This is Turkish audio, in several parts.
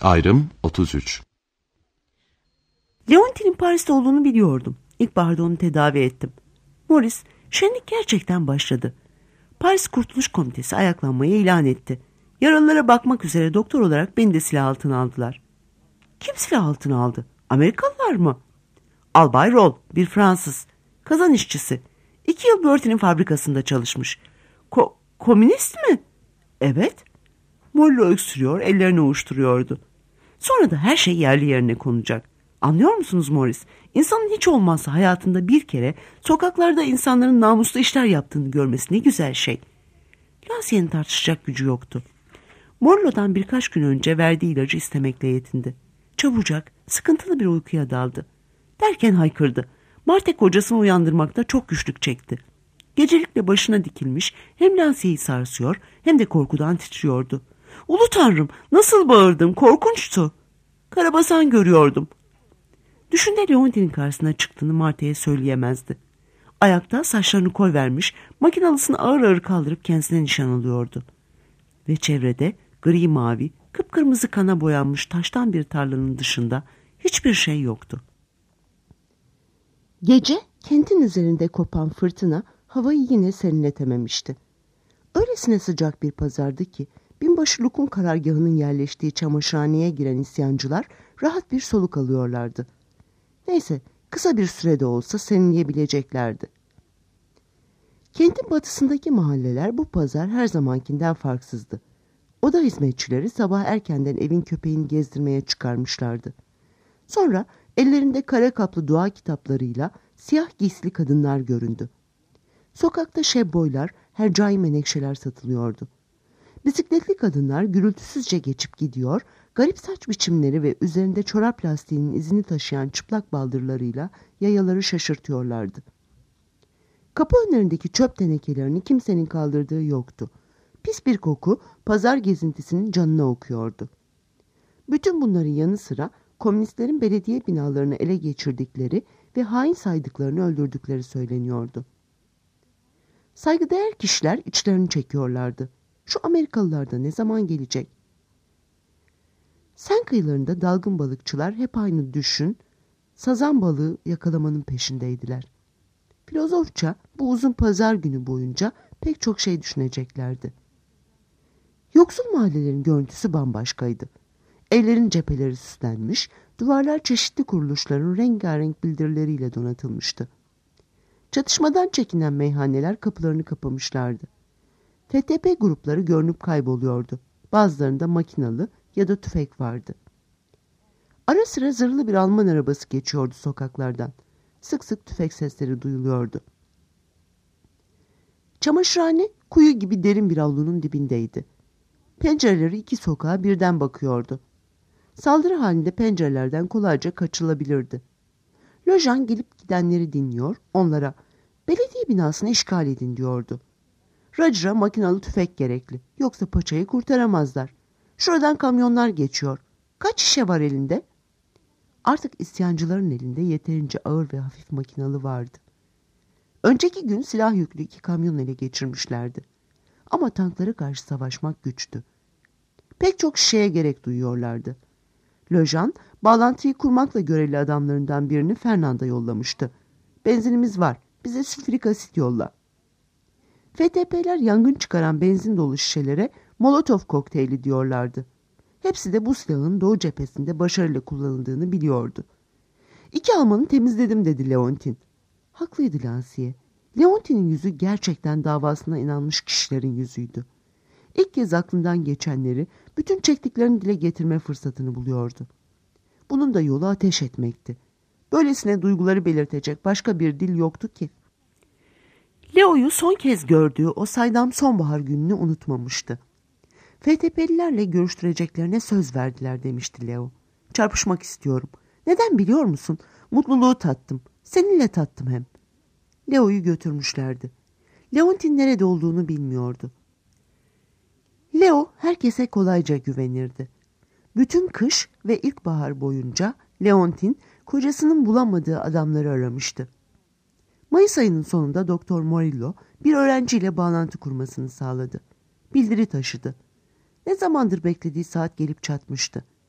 Ayrım 33. Leontin'in Paris'te olduğunu biliyordum. İlkbaharda onu tedavi ettim. Morris, şenlik gerçekten başladı. Paris Kurtuluş Komitesi ayaklanmayı ilan etti. Yaralılara bakmak üzere doktor olarak beni de silah altına aldılar. Kim silah altına aldı? Amerikalılar mı? Albay Roll, bir Fransız. Kazan işçisi. 2 yıl Bertie'nin fabrikasında çalışmış. Komünist mi? Evet. Mollo öksürüyor, ellerini ovuşturuyordu. Sonra da her şey yerli yerine konacak. Anlıyor musunuz Morris? İnsanın hiç olmazsa hayatında bir kere sokaklarda insanların namuslu işler yaptığını görmesi ne güzel şey. Lansier'in tartışacak gücü yoktu. Morlo'dan birkaç gün önce verdiği ilacı istemekle yetindi. Çabucak, sıkıntılı bir uykuya daldı. Derken haykırdı. Martek kocasını uyandırmakta çok güçlük çekti. Gecelikle başına dikilmiş, hem Lansier'i sarsıyor hem de korkudan titriyordu. Ulu Tanrım, nasıl bağırdım, korkunçtu. Karabasan görüyordum. Düşünde Leontin'in karşısına çıktığını Marte'ye söyleyemezdi. Ayakta saçlarını koyvermiş, makinalısını ağır ağır kaldırıp kendisine nişan alıyordu. Ve çevrede gri mavi, kıpkırmızı kana boyanmış taştan bir tarlanın dışında hiçbir şey yoktu. Gece kentin üzerinde kopan fırtına havayı yine serinletememişti. Öylesine sıcak bir pazardı ki binbaşı Luke'un karargahının yerleştiği çamaşırhaneye giren isyancılar rahat bir soluk alıyorlardı. Neyse, kısa bir sürede olsa serinleyebileceklerdi. Kentin batısındaki mahalleler bu pazar her zamankinden farksızdı. Oda hizmetçileri sabah erkenden evin köpeğini gezdirmeye çıkarmışlardı. Sonra ellerinde kare kaplı dua kitaplarıyla siyah giysili kadınlar göründü. Sokakta şebboylar, hercai menekşeler satılıyordu. Bisikletli kadınlar gürültüsüzce geçip gidiyor, garip saç biçimleri ve üzerinde çorap lastiğinin izini taşıyan çıplak baldırlarıyla yayaları şaşırtıyorlardı. Kapı önlerindeki çöp tenekelerini kimsenin kaldırdığı yoktu. Pis bir koku pazar gezintisinin canına okuyordu. Bütün bunların yanı sıra komünistlerin belediye binalarını ele geçirdikleri ve hain saydıklarını öldürdükleri söyleniyordu. Saygıdeğer kişiler içlerini çekiyorlardı. Şu Amerikalılar da ne zaman gelecek? Sen kıyılarında dalgın balıkçılar hep aynı düşün, sazan balığı yakalamanın peşindeydiler. Filozofça bu uzun pazar günü boyunca pek çok şey düşüneceklerdi. Yoksul mahallelerin görüntüsü bambaşkaydı. Evlerin cepheleri süslenmiş, duvarlar çeşitli kuruluşların rengarenk bildirileriyle donatılmıştı. Çatışmadan çekinen meyhaneler kapılarını kapamışlardı. FTP grupları görünüp kayboluyordu. Bazılarında makinalı ya da tüfek vardı. Ara sıra zırhlı bir Alman arabası geçiyordu sokaklardan. Sık sık tüfek sesleri duyuluyordu. Çamaşırhane kuyu gibi derin bir avlunun dibindeydi. Pencereleri 2 sokağa birden bakıyordu. Saldırı halinde pencerelerden kolayca kaçılabilirdi. Lojan gelip gidenleri dinliyor, onlara belediye binasını işgal edin diyordu. Roger'a makinalı tüfek gerekli, yoksa paçayı kurtaramazlar. Şuradan kamyonlar geçiyor. Kaç şişe var elinde? Artık isyancıların elinde yeterince ağır ve hafif makinalı vardı. Önceki gün silah yüklü 2 kamyon ele geçirmişlerdi. Ama tanklara karşı savaşmak güçtü. Pek çok şişeye gerek duyuyorlardı. Lojan, bağlantıyı kurmakla görevli adamlarından birini Fernand'a yollamıştı. Benzinimiz var, bize sülfürik asit yolla. FTP'ler yangın çıkaran benzin dolu şişelere Molotov kokteyli diyorlardı. Hepsi de bu silahın Doğu cephesinde başarıyla kullanıldığını biliyordu. 2 Alman'ı temizledim dedi Leontin. Haklıydı Lansier'e. Leontin'in yüzü gerçekten davasına inanmış kişilerin yüzüydü. İlk kez aklından geçenleri, bütün çektiklerini dile getirme fırsatını buluyordu. Bunun da yolu ateş etmekti. Böylesine duyguları belirtecek başka bir dil yoktu ki. Leo'yu son kez gördüğü o saydam sonbahar gününü unutmamıştı. FTP'lilerle görüştüreceklerine söz verdiler demişti Leo. Çarpışmak istiyorum. Neden biliyor musun? Mutluluğu tattım. Seninle tattım hem. Leo'yu götürmüşlerdi. Leontin nerede olduğunu bilmiyordu. Leo herkese kolayca güvenirdi. Bütün kış ve ilkbahar boyunca Leontin kocasının bulamadığı adamları aramıştı. Mayıs ayının sonunda Doktor Morillo bir öğrenciyle bağlantı kurmasını sağladı. Bildiri taşıdı. Ne zamandır beklediği saat gelip çatmıştı.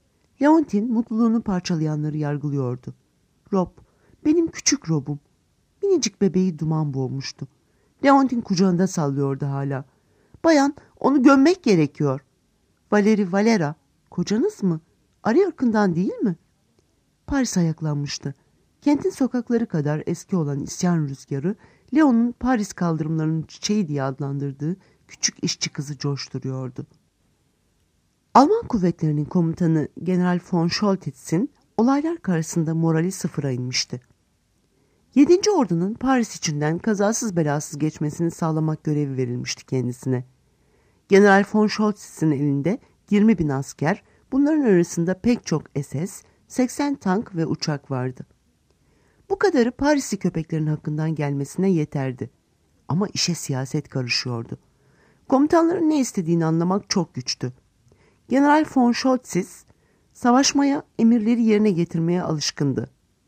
Leontin mutluluğunu parçalayanları yargılıyordu. Rob, benim küçük Rob'um. Minicik bebeği duman boğmuştu. Leontin kucağında sallıyordu hala. Bayan, onu gömmek gerekiyor. Valeri Valera, kocanız mı? Arı ırkından değil mi? Paris ayaklanmıştı. Kentin sokakları kadar eski olan isyan rüzgarı, Leon'un Paris kaldırımlarının çiçeği diye adlandırdığı küçük işçi kızı coşturuyordu. Alman kuvvetlerinin komutanı General von Choltitz'in olaylar karşısında morali sıfıra inmişti. 7. Ordu'nun Paris içinden kazasız belasız geçmesini sağlamak görevi verilmişti kendisine. General von Choltitz'in elinde 20.000 asker, bunların arasında pek çok SS, 80 tank ve uçak vardı. Bu kadarı Parisli köpeklerin hakkından gelmesine yeterdi. Ama işe siyaset karışıyordu. Komutanların ne istediğini anlamak çok güçtü. General von Choltitz, savaşmaya, emirleri yerine getirmeye alışkındı.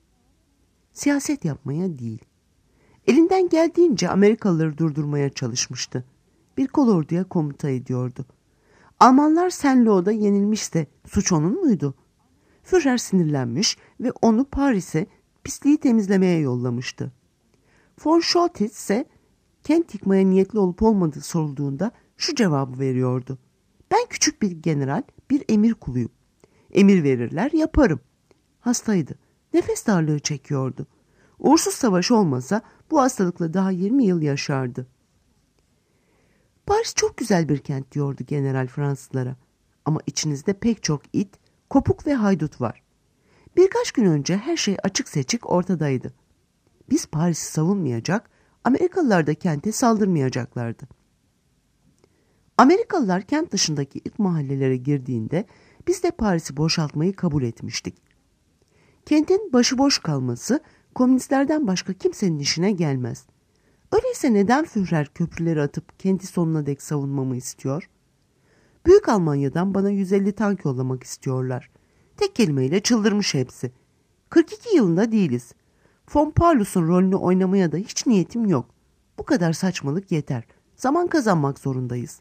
Siyaset yapmaya değil. Elinden geldiğince Amerikalıları durdurmaya çalışmıştı. Bir kolorduya komuta ediyordu. Almanlar Saint-Lo'da yenilmişse suç onun muydu? Führer sinirlenmiş ve onu Paris'e pisliği temizlemeye yollamıştı. Von Choltitz ise kent yıkmaya niyetli olup olmadığı sorulduğunda şu cevabı veriyordu. Ben küçük bir general, bir emir kuluyum. Emir verirler, yaparım. Hastaydı. Nefes darlığı çekiyordu. Uğursuz savaş olmasa bu hastalıkla daha 20 yıl yaşardı. Paris çok güzel bir kent diyordu general Fransızlara. Ama içinizde pek çok it, kopuk ve haydut var. Birkaç gün önce her şey açık seçik ortadaydı. Biz Paris'i savunmayacak, Amerikalılar da kente saldırmayacaklardı. Amerikalılar kent dışındaki ilk mahallelere girdiğinde biz de Paris'i boşaltmayı kabul etmiştik. Kentin başıboş kalması komünistlerden başka kimsenin işine gelmez. Öyleyse neden Führer köprüleri atıp kenti sonuna dek savunmamı istiyor? Büyük Almanya'dan bana 150 tank yollamak istiyorlar. Tek kelimeyle çıldırmış hepsi. 42 yılında değiliz. Von Paulus'un rolünü oynamaya da hiç niyetim yok. Bu kadar saçmalık yeter. Zaman kazanmak zorundayız.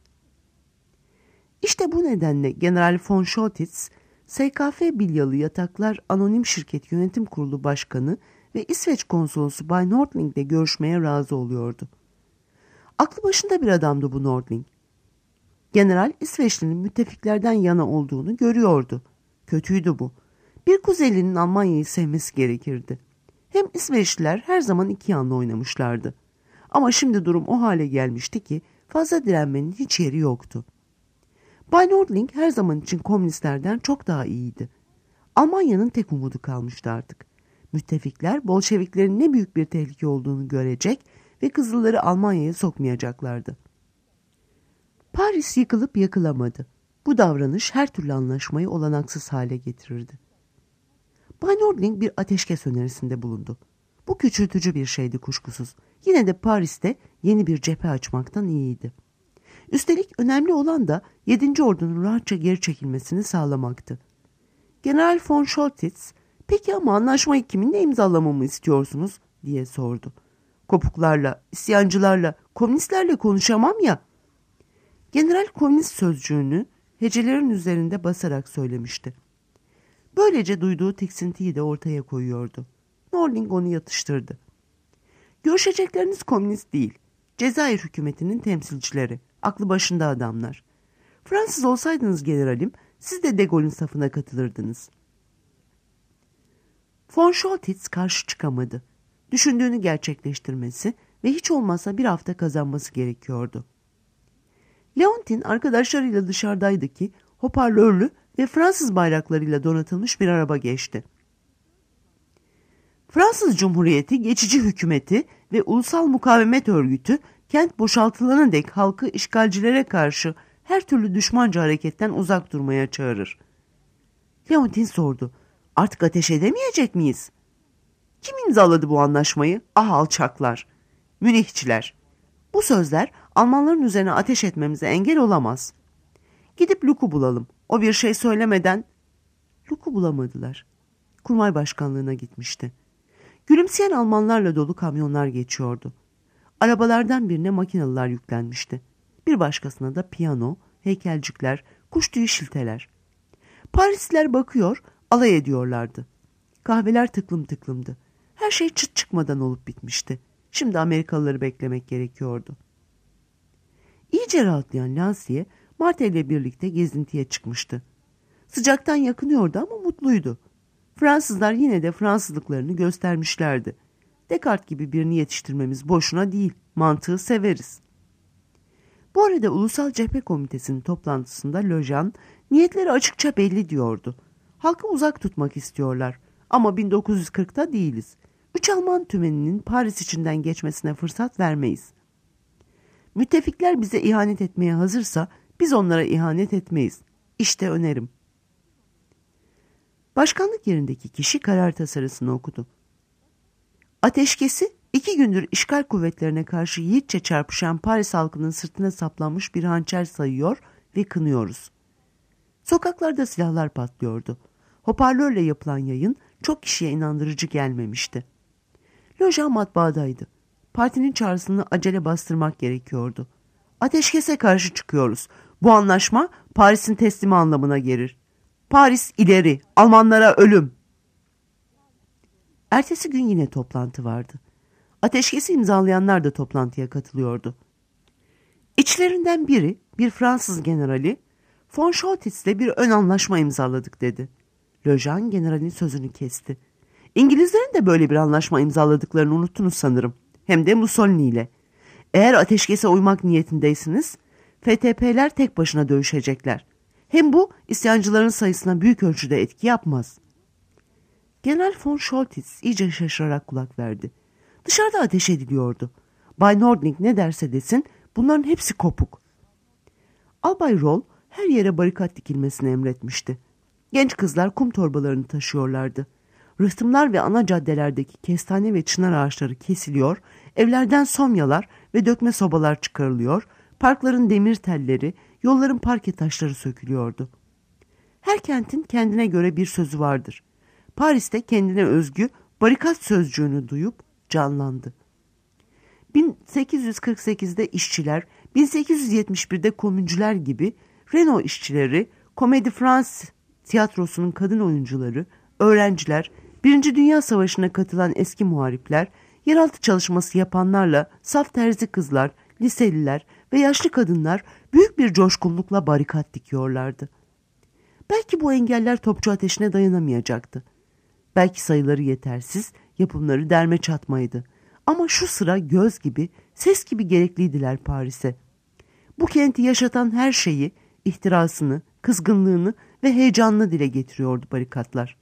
İşte bu nedenle General von Choltitz, SKF Bilyalı Yataklar Anonim Şirket Yönetim Kurulu Başkanı ve İsveç Konsolosu Bay Nordling ile görüşmeye razı oluyordu. Aklı başında bir adamdı bu Nordling. General İsveçli'nin müttefiklerden yana olduğunu görüyordu. Kötüydü bu. Bir Kuzeyli'nin Almanya'yı sevmesi gerekirdi. Hem İsveçliler her zaman iki yanlı oynamışlardı. Ama şimdi durum o hale gelmişti ki fazla direnmenin hiç yeri yoktu. Bay Nordling her zaman için komünistlerden çok daha iyiydi. Almanya'nın tek umudu kalmıştı artık. Müttefikler Bolşeviklerin ne büyük bir tehlike olduğunu görecek ve Kızılları Almanya'ya sokmayacaklardı. Paris yıkılıp yakılamadı. Bu davranış her türlü anlaşmayı olanaksız hale getirirdi. Bay Nordling bir ateşkes önerisinde bulundu. Bu küçültücü bir şeydi kuşkusuz. Yine de Paris'te yeni bir cephe açmaktan iyiydi. Üstelik önemli olan da 7. Ordu'nun rahatça geri çekilmesini sağlamaktı. General von Choltitz, "Peki ama anlaşmayı kiminle imzalamamı istiyorsunuz?" diye sordu. "Kopuklarla, isyancılarla, komünistlerle konuşamam ya." General komünist sözcüğünü hecelerin üzerinde basarak söylemişti. Böylece duyduğu tiksintiyi de ortaya koyuyordu. Nordling onu yatıştırdı. "Görüşecekleriniz komünist değil. Cezayir hükümetinin temsilcileri. Aklı başında adamlar. Fransız olsaydınız generalim, siz de De Gaulle'ün safına katılırdınız." Von Choltitz karşı çıkamadı. Düşündüğünü gerçekleştirmesi ve hiç olmazsa bir hafta kazanması gerekiyordu. Leontin arkadaşlarıyla dışarıdaydı ki hoparlörlü ve Fransız bayraklarıyla donatılmış bir araba geçti. Fransız Cumhuriyeti Geçici Hükümeti ve Ulusal Mukavemet Örgütü kent boşaltılana dek halkı işgalcilere karşı her türlü düşmanca hareketten uzak durmaya çağırır. Leontin sordu. "Artık ateş edemeyecek miyiz?" "Kim imzaladı bu anlaşmayı? Ah alçaklar. Münihçiler. Bu sözler Almanların üzerine ateş etmemize engel olamaz. Gidip Luke'u bulalım. O bir şey söylemeden..." Luke'u bulamadılar. Kurmay Başkanlığı'na gitmişti. Gülümseyen Almanlarla dolu kamyonlar geçiyordu. Arabalardan birine makinalılar yüklenmişti. Bir başkasına da piyano, heykelcikler, kuş tüyü şilteler. Parisliler bakıyor, alay ediyorlardı. Kahveler tıklım tıklımdı. Her şey çıt çıkmadan olup bitmişti. Şimdi Amerikalıları beklemek gerekiyordu. İyice rahatlayan Lansiye, Martha ile birlikte gezintiye çıkmıştı. Sıcaktan yakınıyordu ama mutluydu. Fransızlar yine de Fransızlıklarını göstermişlerdi. Descartes gibi birini yetiştirmemiz boşuna değil, mantığı severiz. Bu arada Ulusal Cephe Komitesi'nin toplantısında Lejeune, niyetleri açıkça belli diyordu. Halkı uzak tutmak istiyorlar ama 1940'ta değiliz. 3 Alman tümeninin Paris içinden geçmesine fırsat vermeyiz. Müttefikler bize ihanet etmeye hazırsa biz onlara ihanet etmeyiz. İşte önerim. Başkanlık yerindeki kişi karar tasarısını okudu. Ateşkesi 2 gündür işgal kuvvetlerine karşı yiğitçe çarpışan Paris halkının sırtına saplanmış bir hançer sayıyor ve kınıyoruz. Sokaklarda silahlar patlıyordu. Hoparlörle yapılan yayın çok kişiye inandırıcı gelmemişti. Loja matbaadaydı. Partinin çağrısını acele bastırmak gerekiyordu. Ateşkese karşı çıkıyoruz. Bu anlaşma Paris'in teslimi anlamına gelir. Paris ileri, Almanlara ölüm. Ertesi gün yine toplantı vardı. Ateşkesi imzalayanlar da toplantıya katılıyordu. İçlerinden biri, bir Fransız generali, von Scholtitz'le bir ön anlaşma imzaladık dedi. Lejeune generalin sözünü kesti. İngilizlerin de böyle bir anlaşma imzaladıklarını unuttunuz sanırım. Hem de Mussolini ile. Eğer ateşkese uymak niyetindeyseniz FTP'ler tek başına dövüşecekler. Hem bu isyancıların sayısına büyük ölçüde etki yapmaz. General von Scholtitz iyice şaşırarak kulak verdi. Dışarıda ateş ediliyordu. Bay Nordling ne derse desin bunların hepsi kopuk. Albay Roll her yere barikat dikilmesini emretmişti. Genç kızlar kum torbalarını taşıyorlardı. Rıhtımlar ve ana caddelerdeki kestane ve çınar ağaçları kesiliyor, evlerden somyalar ve dökme sobalar çıkarılıyor, parkların demir telleri, yolların parke taşları sökülüyordu. Her kentin kendine göre bir sözü vardır. Paris'te kendine özgü barikat sözcüğünü duyup canlandı. 1848'de işçiler, 1871'de komüncüler gibi Renault işçileri, Comédie France tiyatrosunun kadın oyuncuları, öğrenciler, Birinci Dünya Savaşı'na katılan eski muharipler, yeraltı çalışması yapanlarla saf terzi kızlar, liseliler ve yaşlı kadınlar büyük bir coşkunlukla barikat dikiyorlardı. Belki bu engeller topçu ateşine dayanamayacaktı. Belki sayıları yetersiz, yapımları derme çatmaydı. Ama şu sıra göz gibi, ses gibi gerekliydiler Paris'e. Bu kenti yaşatan her şeyi, ihtirasını, kızgınlığını ve heyecanını dile getiriyordu barikatlar.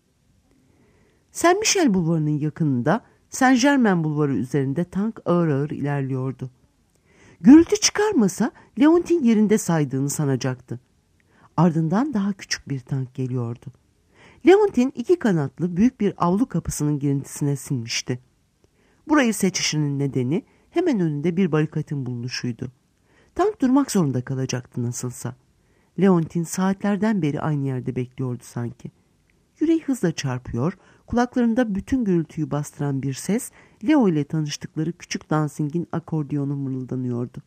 Saint Michel Bulvarı'nın yakınında Saint Germain Bulvarı üzerinde tank ağır ağır ilerliyordu. Gürültü çıkarmasa Leontin yerinde saydığını sanacaktı. Ardından daha küçük bir tank geliyordu. Leontin 2 kanatlı büyük bir avlu kapısının girintisine sinmişti. Burayı seçişinin nedeni hemen önünde bir barikatın bulunuşuydu. Tank durmak zorunda kalacaktı nasılsa. Leontin saatlerden beri aynı yerde bekliyordu sanki. Yüreği hızla çarpıyor, kulaklarında bütün gürültüyü bastıran bir ses Leo ile tanıştıkları küçük Danzig'in akordiyonu mırıldanıyordu.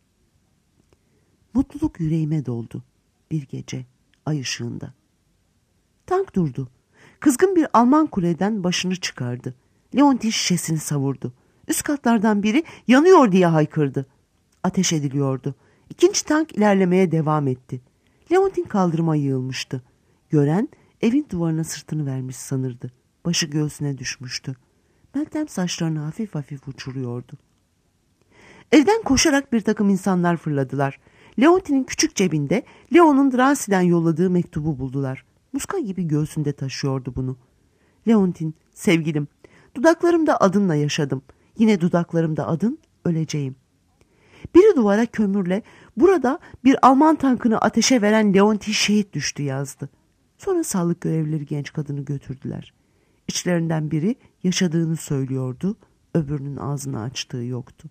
Mutluluk yüreğime doldu bir gece ay ışığında. Tank durdu. Kızgın bir Alman kuleden başını çıkardı. Leontin şişesini savurdu. Üst katlardan biri yanıyor diye haykırdı. Ateş ediliyordu. İkinci tank ilerlemeye devam etti. Leontin kaldırıma yığılmıştı. Gören evin duvarına sırtını vermiş sanırdı. Başı göğsüne düşmüştü. Meltem saçlarını hafif hafif uçuruyordu. Evden koşarak bir takım insanlar fırladılar. Leontin'in küçük cebinde Leo'nun Drancy'den yolladığı mektubu buldular. Muska gibi göğsünde taşıyordu bunu. Leontin, sevgilim, dudaklarımda adınla yaşadım. Yine dudaklarımda adın, öleceğim. Biri duvara kömürle burada bir Alman tankını ateşe veren Leontin şehit düştü yazdı. Sonra sağlık görevlileri genç kadını götürdüler. İçlerinden biri yaşadığını söylüyordu, öbürünün ağzını açtığı yoktu.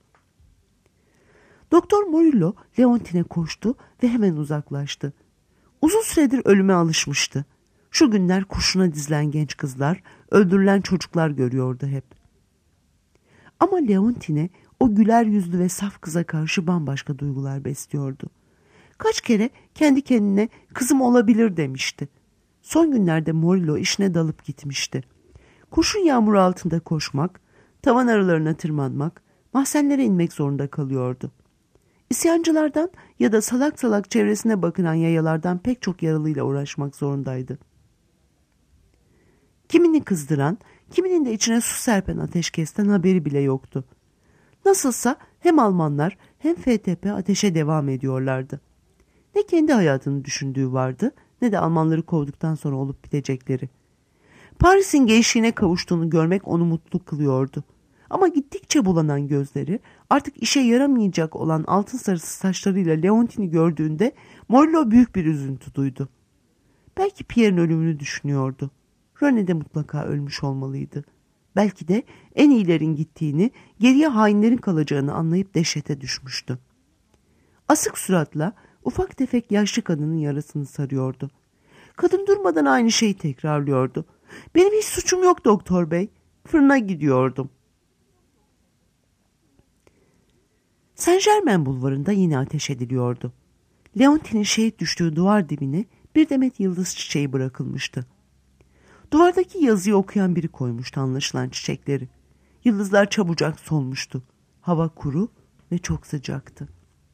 Doktor Morillo Leontin'e koştu ve hemen uzaklaştı. Uzun süredir ölüme alışmıştı. Şu günler kurşuna dizilen genç kızlar, öldürülen çocuklar görüyordu hep. Ama Leontin'e o güler yüzlü ve saf kıza karşı bambaşka duygular besliyordu. Kaç kere kendi kendine kızım olabilir demişti. Son günlerde Morillo işine dalıp gitmişti. Kurşun yağmuru altında koşmak, tavan aralarına tırmanmak, mahzenlere inmek zorunda kalıyordu. İsyancılardan ya da salak salak çevresine bakınan yayalardan pek çok yaralıyla uğraşmak zorundaydı. Kimini kızdıran, kiminin de içine su serpen ateşkesten haberi bile yoktu. Nasılsa hem Almanlar hem FTP ateşe devam ediyorlardı. Ne kendi hayatını düşündüğü vardı, ne de Almanları kovduktan sonra olup bitecekleri. Paris'in gençliğine kavuştuğunu görmek onu mutlu kılıyordu. Ama gittikçe bulanan gözleri, artık işe yaramayacak olan altın sarısı saçlarıyla Leontine'i gördüğünde Morillo büyük bir üzüntü duydu. Belki Pierre'in ölümünü düşünüyordu. René de mutlaka ölmüş olmalıydı. Belki de en iyilerin gittiğini, geriye hainlerin kalacağını anlayıp dehşete düşmüştü. Asık suratla ufak tefek yaşlı kadının yarasını sarıyordu. Kadın durmadan aynı şeyi tekrarlıyordu. Benim hiç suçum yok doktor bey. Fırına gidiyordum. Saint-Germain bulvarında yine ateş ediliyordu. Leontine'in şehit düştüğü duvar dibine bir demet yıldız çiçeği bırakılmıştı. Duvardaki yazıyı okuyan biri koymuştu anlaşılan çiçekleri. Yıldızlar çabucak solmuştu. Hava kuru ve çok sıcaktı.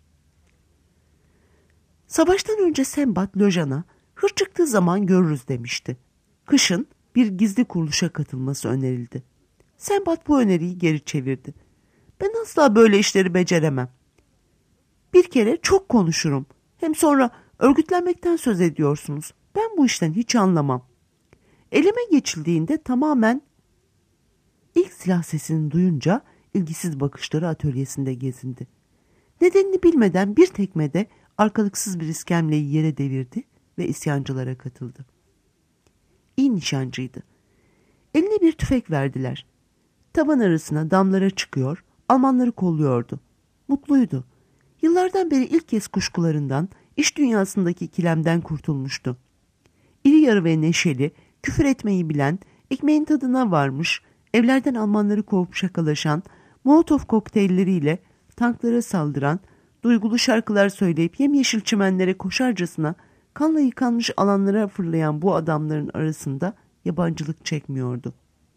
Savaştan önce Sembat Lojan'a hır çıktığı zaman görürüz demişti. Kışın bir gizli kuruluşa katılması önerildi. Sembat bu öneriyi geri çevirdi. Ben asla böyle işleri beceremem. Bir kere çok konuşurum. Hem sonra örgütlenmekten söz ediyorsunuz. Ben bu işten hiç anlamam. Elime geçildiğinde tamamen... İlk silah sesini duyunca ilgisiz bakışları atölyesinde gezindi. Nedenini bilmeden bir tekmede arkalıksız bir iskemleyi yere devirdi ve isyancılara katıldı. İyi nişancıydı. Eline bir tüfek verdiler. Tavan arasına damlara çıkıyor, Almanları kolluyordu. Mutluydu. Yıllardan beri ilk kez kuşkularından, iş dünyasındaki ikilemden kurtulmuştu. İri yarı ve neşeli, küfür etmeyi bilen, ekmeğin tadına varmış, evlerden Almanları kovup şakalaşan, Molotov kokteylleriyle tanklara saldıran, duygulu şarkılar söyleyip yemyeşil çimenlere koşarcasına kanla yıkanmış alanlara fırlayan bu adamların arasında yabancılık çekmiyordu.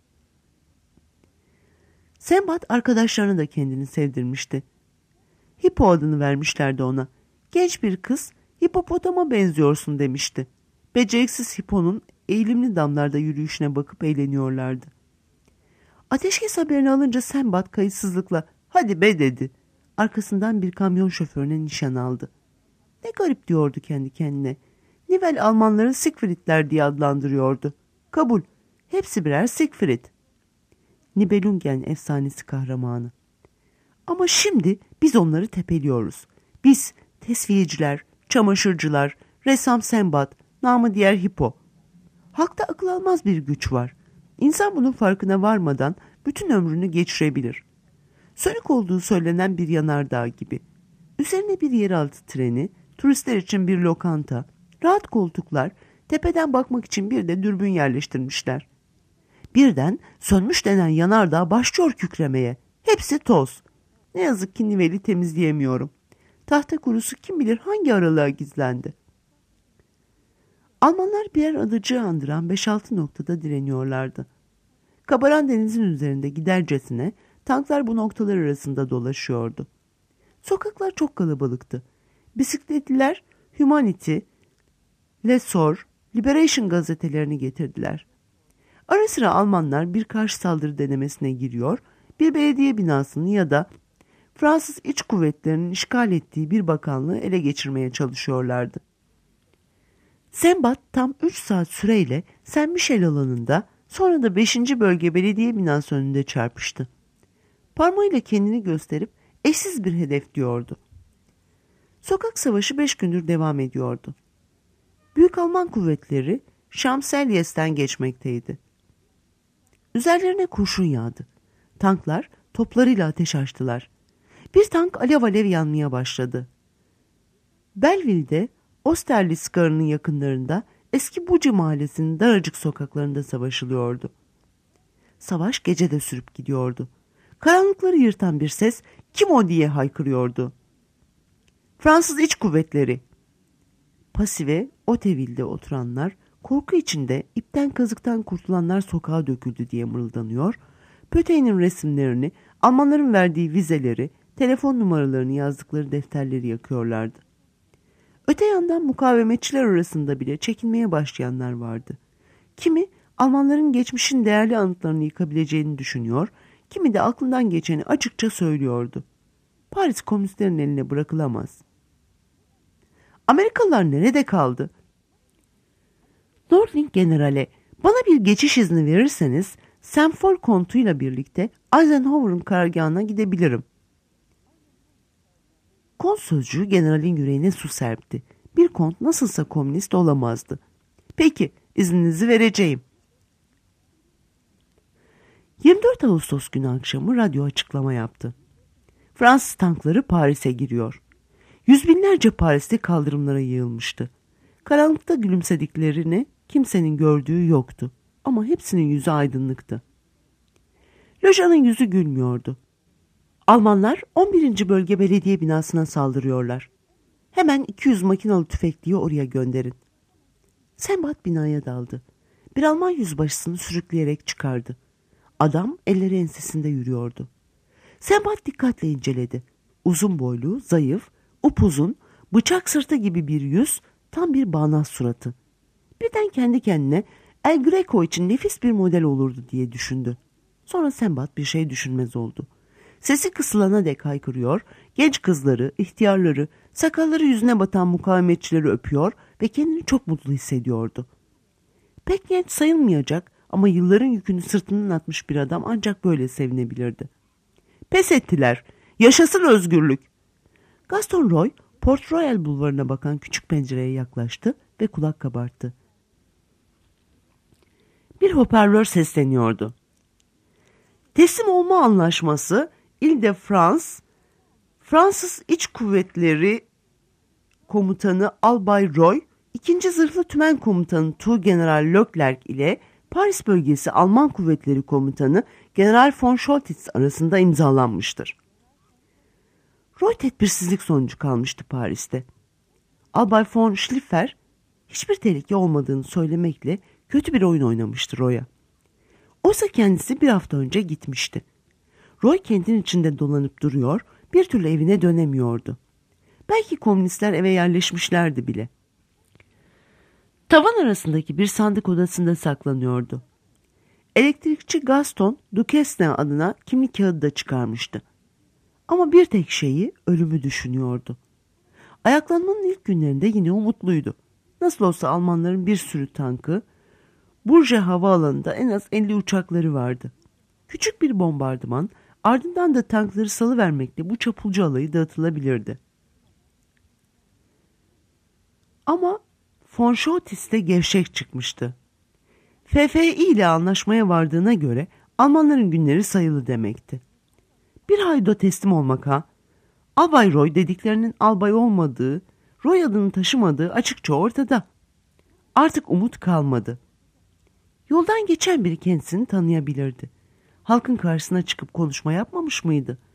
Sembat arkadaşlarına da kendini sevdirmişti. Hippo adını vermişlerdi ona. Genç bir kız, hipopotama benziyorsun demişti. Beceriksiz Hippo'nun eğilimli damlarda yürüyüşüne bakıp eğleniyorlardı. Ateşkes haberini alınca Sembat kayıtsızlıkla hadi be dedi. Arkasından bir kamyon şoförüne nişan aldı. Ne garip diyordu kendi kendine. Nivel Almanların Siegfriedler diye adlandırıyordu. Kabul. Hepsi birer Siegfried. Nibelungen efsanesi kahramanı. Ama şimdi biz onları tepeliyoruz. Biz tesviyeciler, çamaşırcılar, ressam Sembat, namı diğer Hippo. Halkta akıl almaz bir güç var. İnsan bunun farkına varmadan bütün ömrünü geçirebilir. Sönük olduğu söylenen bir yanardağ gibi. Üzerine bir yeraltı treni, turistler için bir lokanta, rahat koltuklar, tepeden bakmak için bir de dürbün yerleştirmişler. Birden sönmüş denen yanardağ başlıyor kükremeye. Hepsi toz. Ne yazık ki Nivel'i temizleyemiyorum. Tahta kurusu kim bilir hangi aralığa gizlendi. Almanlar birer adacığı andıran 5-6 noktada direniyorlardı. Kabaran denizin üzerinde gidercesine tanklar bu noktalar arasında dolaşıyordu. Sokaklar çok kalabalıktı. Bisikletliler Humanity, L'Essor, Liberation gazetelerini getirdiler. Ara sıra Almanlar bir karşı saldırı denemesine giriyor, bir belediye binasını ya da Fransız iç kuvvetlerinin işgal ettiği bir bakanlığı ele geçirmeye çalışıyorlardı. Sembat tam 3 saat süreyle Saint Michel alanında, sonra da 5. bölge belediye binası önünde çarpıştı. Parmağıyla kendini gösterip eşsiz bir hedef diyordu. Sokak savaşı 5 gündür devam ediyordu. Büyük Alman kuvvetleri Champs-Élysées geçmekteydi. Üzerlerine kurşun yağdı. Tanklar toplarıyla ateş açtılar. Bir tank alev alev yanmaya başladı. Belleville'de Austerlitz garının yakınlarında eski Buci mahallesinin daracık sokaklarında savaşılıyordu. Savaş gece de sürüp gidiyordu. Karanlıkları yırtan bir ses "Kim o?" diye haykırıyordu. Fransız iç kuvvetleri. Pasive, Oteville'de oturanlar korku içinde ipten kazıktan kurtulanlar sokağa döküldü diye mırıldanıyor. Pöte'nin resimlerini, Almanların verdiği vizeleri, telefon numaralarını yazdıkları defterleri yakıyorlardı. Öte yandan mukavemetçiler arasında bile çekinmeye başlayanlar vardı. Kimi Almanların geçmişin değerli anıtlarını yıkabileceğini düşünüyor, kimi de aklından geçeni açıkça söylüyordu. Paris komünistlerin eline bırakılamaz. Amerikalılar nerede kaldı? Nordling generale, bana bir geçiş izni verirseniz Semfol kontuyla birlikte Eisenhower'ın karargahına gidebilirim. Kont sözcüğü generalin yüreğine su serpti. Bir kont nasılsa komünist olamazdı. Peki, izninizi vereceğim. 24 Ağustos günü akşamı radyo açıklama yaptı. Fransız tankları Paris'e giriyor. Yüz binlerce Parisli kaldırımlara yığılmıştı. Karanlıkta gülümsediklerini kimsenin gördüğü yoktu. Ama hepsinin yüzü aydınlıktı. Lojan'ın yüzü gülmüyordu. Almanlar 11. Bölge Belediye binasına saldırıyorlar. Hemen 200 makinalı tüfekliyi oraya gönderin. Sembat binaya daldı. Bir Alman yüzbaşısını sürükleyerek çıkardı. Adam elleri ensesinde yürüyordu. Sembat dikkatle inceledi. Uzun boylu, zayıf, upuzun, bıçak sırtı gibi bir yüz, tam bir bağnaz suratı. Birden kendi kendine El Greco için nefis bir model olurdu diye düşündü. Sonra Sembat bir şey düşünmez oldu. Sesi kısılana dek haykırıyor, genç kızları, ihtiyarları, sakalları yüzüne batan mukavemetçileri öpüyor ve kendini çok mutlu hissediyordu. Pek genç sayılmayacak ama yılların yükünü sırtından atmış bir adam ancak böyle sevinebilirdi. Pes ettiler. Yaşasın özgürlük. Gaston Roy, Port Royal bulvarına bakan küçük pencereye yaklaştı ve kulak kabarttı. Bir hoparlör sesleniyordu. Teslim olma anlaşması Ile-de-France, Fransız İç Kuvvetleri Komutanı Albay Roy, 2. Zırhlı Tümen Komutanı Tuğgeneral Leclerc ile Paris Bölgesi Alman Kuvvetleri Komutanı General von Scholtitz arasında imzalanmıştır. Roy tedbirsizlik sonucu kalmıştı Paris'te. Albay von Schliffer hiçbir tehlike olmadığını söylemekle kötü bir oyun oynamıştı Roy'a. Oysa kendisi bir hafta önce gitmişti. Roy kendinin içinde dolanıp duruyor, bir türlü evine dönemiyordu. Belki komünistler eve yerleşmişlerdi bile. Tavan arasındaki bir sandık odasında saklanıyordu. Elektrikçi Gaston Duquesne adına kimlik kağıdı da çıkarmıştı. Ama bir tek şeyi, ölümü düşünüyordu. Ayaklanmanın ilk günlerinde yine umutluydu. Nasıl olsa Almanların bir sürü tankı, Bourget havaalanında en az 50 uçakları vardı. Küçük bir bombardıman, ardından da tankları salıvermekle bu çapulcu alayı dağıtılabilirdi. Ama von Scholtitz de gevşek çıkmıştı. FFI ile anlaşmaya vardığına göre Almanların günleri sayılı demekti. Bir haydo teslim olmak ha. Albay Roy dediklerinin albay olmadığı, Roy adını taşımadığı açıkça ortada. Artık umut kalmadı. Yoldan geçen biri kendisini tanıyabilirdi. Halkın karşısına çıkıp konuşma yapmamış mıydı?